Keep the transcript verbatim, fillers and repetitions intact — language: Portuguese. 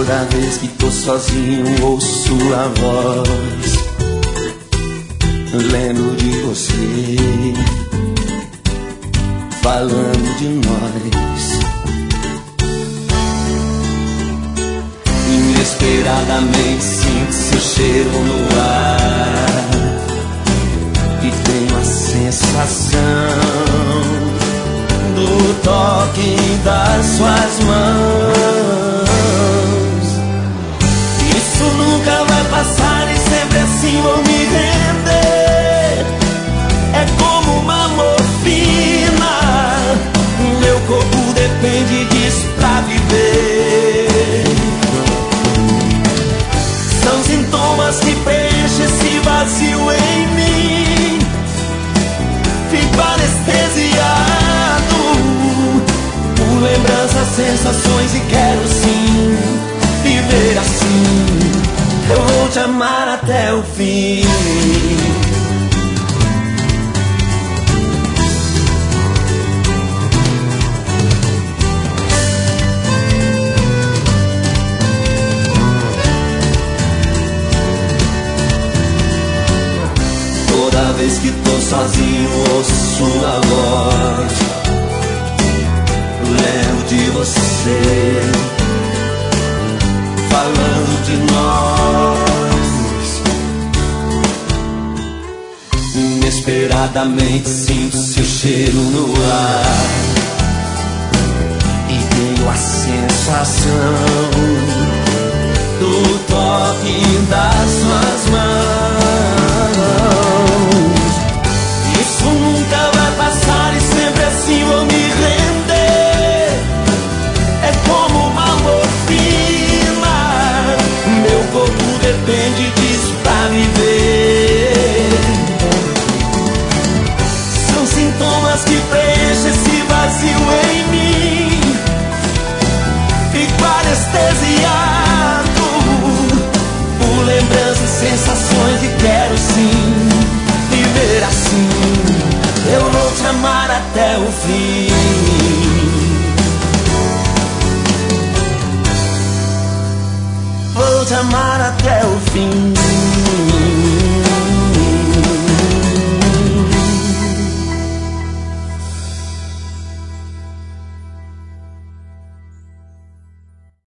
Toda vez que tô sozinho ouço a voz, lembro de você, falando de nós. Inesperadamente sinto seu cheiro no ar e tenho a sensação do toque das suas mãos. Isso nunca vai passar e sempre assim vou me render. É como uma morfina, meu corpo depende disso pra viver. São sintomas que preenchem esse vazio em mim. Fico anestesiado por lembranças, sensações e quero sim viver assim. Eu vou te amar até o fim. Toda vez que tô sozinho ouço sua voz, lembro de você, falando de nós. Inesperadamente sinto seu cheiro no ar e tenho a sensação do toque das suas mãos. Isso nunca vai passar e sempre assim vou me render. É como uma morfina, meu corpo depende disso pra viver. São sintomas que preenchem esse vazio em mim. Fico anestesiado por lembranças, sensações e quero sim viver assim. Eu vou te amar até o fim. Vou te amar até o fim.